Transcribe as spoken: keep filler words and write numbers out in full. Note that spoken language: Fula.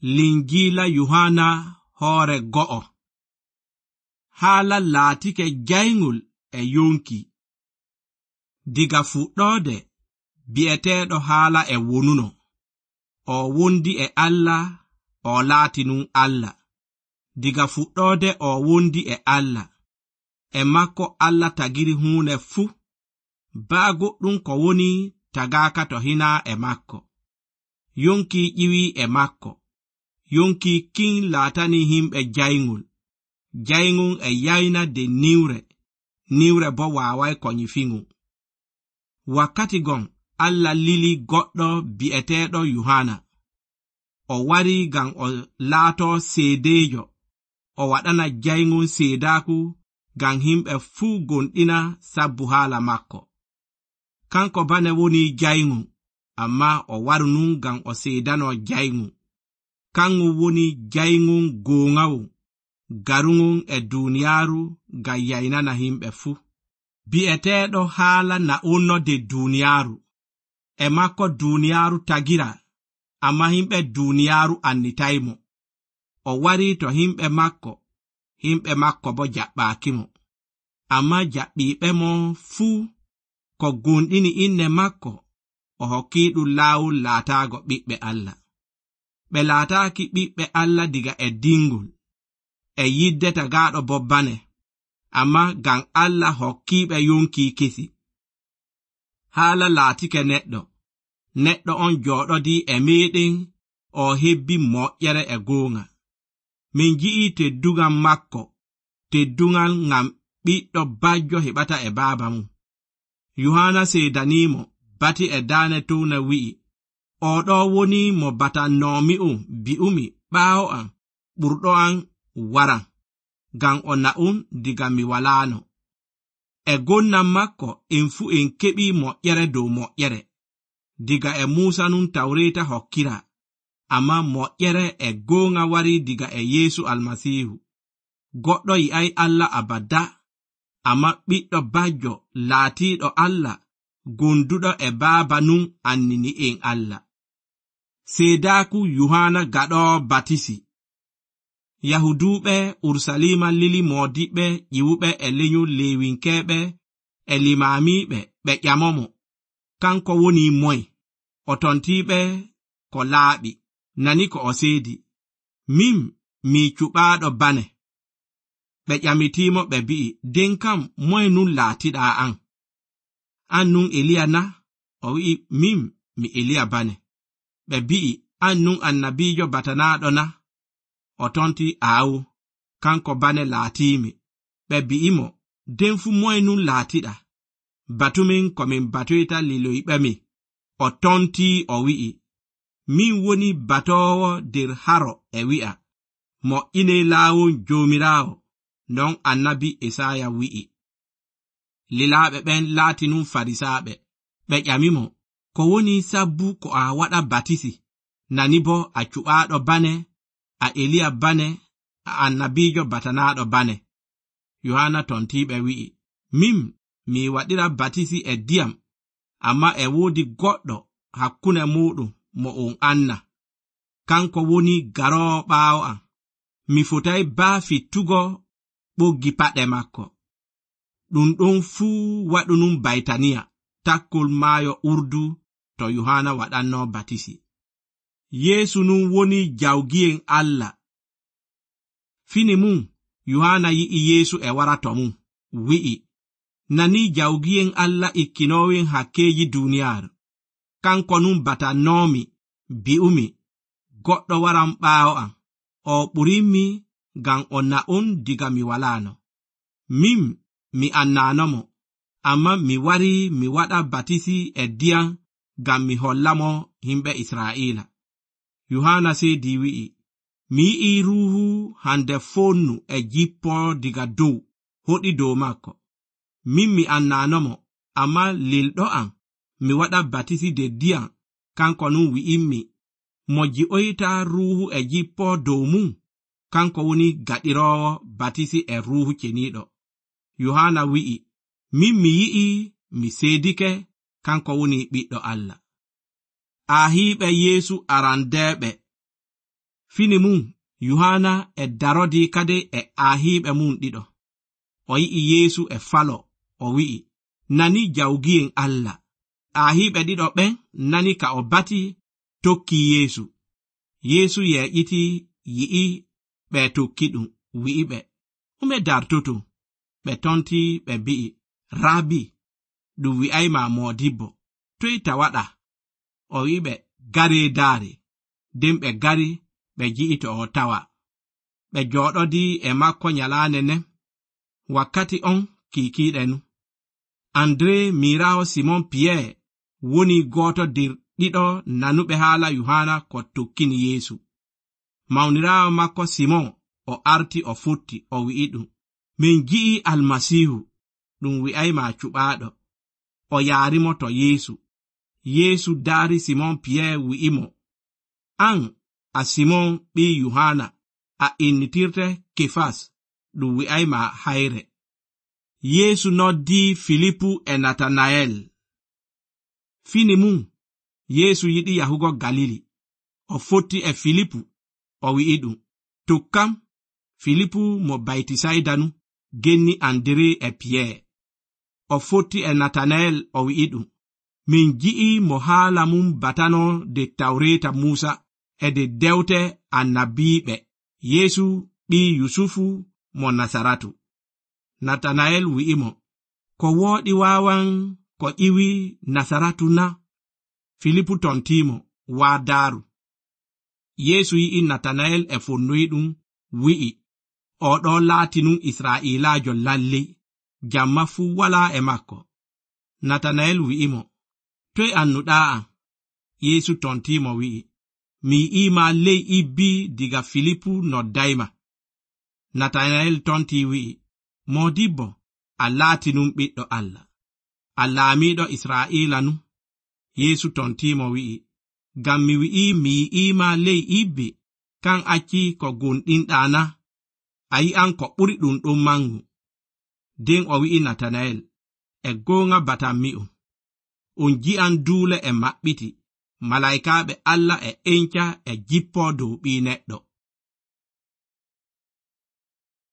Linjila Yohana hoore go'o. Haala laatike jayngol e yonki. Diga fuɗɗode bi'eteeɗo haala e wonuno. O wondi e Allah, o laati nun Allah. Diga fuɗɗode o wondi e Allah. E makko Allah tagiri huune fu. Baa goɗɗum ko woni tagaaka to hina e makko. Yonki ƴiwi e makko. Yonki kin laatani himɓe jayngol. Jayngol e yayna de niwre. Niwre bo waawai ko nyifingu. Wakkati gon Allah lili goɗɗo bi'eteeɗo Yohana. O wari gam o laato seedejo. O waɗana jayngol seedaaku gam himɓe fuu gonɗina sabbu haala makko. Kanko bane woni jayngol, amma o waru nun gam o seedano jayngol. Kango woni jayngol goongawo, garungol e duniyaaru ga yaynana himɓe fu. Bi'eteeɗo haala na onnode duniyaaru. E makko duniyaaru tagira, amma himɓe duniyaaru annitaymo. O wari to himɓe makko, himɓe makko bo jaɓɓaakimo. Amma jaɓɓiiɓe mo fuu ko gonɗini inne makko, o hokkiiɗum laawol laataago ɓiɓɓe Allah. Ɓe laataaki ɓiɓɓe Allah diga e dingol, e yidde tagaaɗo bo bane, amma gam Allah hokkiiɓe yonki kesi. Haala laatike neɗɗo. Neɗɗo on jooɗodi e meeɗen, o hebbi moƴƴere e goonga. Min ji'i teddugal makko, teddugal ngam ɓiɗɗo bajjo heɓata e baaba mum. Yohana seedanimo bati e daane towna wi'i, oɗo woni mo batannoomi'um bi'umi ɓaawo am, ɓurɗo am waran, gam o na'um diga mi walaano. E gonnam makko en fu en keɓi moƴƴere dow moƴƴere. Diga e Muusa nun Tawreeta hokkira, amma moƴƴere e goonga wari diga e Yeesu Almasiihu. Goɗɗo yi'ay Allah abada, amma ɓiɗɗo bajjo laatiiɗo Allah, gonduɗo e baaba nun annini en Allah. Seedaaku Yohana gaɗoo batisi. Yahuduɓe Ursalima lili moodiɓɓe ƴiwuɓe e lenyol leewinkeeɓe e limaamiiɓe ɓe ƴamomo. Kanko woni moy? O tontiiɓe ko laaɓi, nani ko o seedi. Min mi cuɓaaɗo bane. Ɓe ƴamitiimo ɓe bi'i, den kam moy nun laatiɗaa an? An nun Eliya na? O wi'i, min mi Eliya bane. Ɓe bi'i, an nun annabiijo batanaaɗo na? O tonti, aawu, kanko bane laatiimi. Ɓe bi'imo, den fu moy nun laatiɗa? Batumin ko min batoyta liloyɓe mi. O tonti o wi'i, min woni batoowo der haro e wi'a, moƴƴine laawol joomiraawo, non annabi Esaya wi'i. Lilaaɓe ɓen laati nun Farisaaɓe. Ɓe ƴamimo, ko woni sabbu ko a waɗa batisi, nani bo a cuɓaaɗo bane, a Eliya bane, a annabiijo batanaaɗo bane? Yohana tontiɓe wi'i, min mi waɗira batisi e diyam, amma e woodi goɗɗo hakkune muɗum mo on anna. Kanko woni garoowo ɓaawo am. Mi fotay baa fittugo ɓoggi paɗe makko. Ɗum ɗon fuu waɗu nun Baytaniya, takkol maayo Urdu, to Yohana waɗanno batisi. Yeesu nun woni jawgiyen Allah. Fini mum, Yohana yi'i Yeesu e wara to mum, wi'i, nani jawgiyen Allah ikkinowen hakkeji duniyaaru. Kanko nun batannoomi, bi'umi, goɗɗo waran ɓaawo am, o ɓurinmi gam o na'on diga mi walaano. Min mi annanomo, amma mi wari mi waɗa batisi e diyam gam mi hollamo himɓe Israa'ila. Yohana seedi wi'i, mi yi'i ruuhu hande fonnu e jippo diga dow, hoɗi dow makko. Min mi annanomo, amma lilɗo am mi waɗa batisi de diyam, kanko nun wi'immi, mo ji'oyta ruuhu e jippo dow mum, kanko woni gaɗiroowo batisi e ruuhu ceniiɗo. Yohana wi'i, min mi yi'i, mi seedike, kanko woni ɓiɗɗo Allah. Ahiiɓe Yeesu arandeeɓe. Fini mum Yohana e darodi kade e ahiɓe mum ɗiɗo. O yi'i Yeesu e falo, o wi'i, nani jawgi'en Allah. Ahiɓe ɗiɗo ɓen nani ka o bati tokki Yeesu. Yeesu yeƴiti yi'i ɓe tokki ɗum, wi'i ɓe, ume dartoto? Ɓe tonti ɓe bi'i, Rabi, ɗum wi'ayma modibbo, toy tawaɗa? O wi'i ɓe, gare daare. Den ɓe gari ɓe ji'i to o tawa. Ɓe joɗodi e makko nyalande nen. Wakkati on kikiɗe nu. Andre mirawo Simon Pierre woni goto dir ɗiɗo nanuɓe haala Yohana ko tokkini Yeesu. Mawnirawo makko Simon o arti o futti, o wi'i ɗum, min ji'i almasihu, ɗum wi'ayma cuɓaɗo. O yaarimo to Yeesu. Yeesu daari Simon Pierre wi'imo, an a Simon ɓi Yohana, a innitirte Kefas, ɗum wi'ayma hayre. Yeesu noddi Filipu e Natanael. Fini mum Yeesu yiɗi yahugo Galili. O fotti e Filipu, o wi'i ɗum, tokkam. Filipu mo Baytisayda nu genni Andre e Pierre. O fotti e Natanael, o wi'i ɗum, min ji'i mo haala mum batano de Tawreta Musa e de dewte annabiɓe, Yeesu ɓi Yusufu mo Nasaratu. Natanael wi'imo, ko woɗi wawan ko iwi Nasaratu na? Filipu tontimo, waa daaru. Yeesu yi'i Natanael e fonnoyɗum, wi'i, oɗo laati nun Isra'ilajo lalle, jamma fu wala e makko. Natanael wi'imo, toy annuɗa an? Yeesu tontimo wi'i, mi yi'ima ley ibbi diga Filipu noddayma. Natanael tonti wi'i, modibbo, a laati nun ɓiɗɗo Allah, a laamiɗo Isra'ila nu. Yeesu tontimo wi'i, gam mi wi'i mi yi'ima ley ibbi, kan acci ko gonɗinɗa na? A yi'an ko ɓuri ɗum ɗon mangu. Den o wi'i Natanael, e gonga batam mi'on, on ji'an duule e maɓɓiti, malaikaɓe Allah e enca e jippo dow ɓi neɗɗo.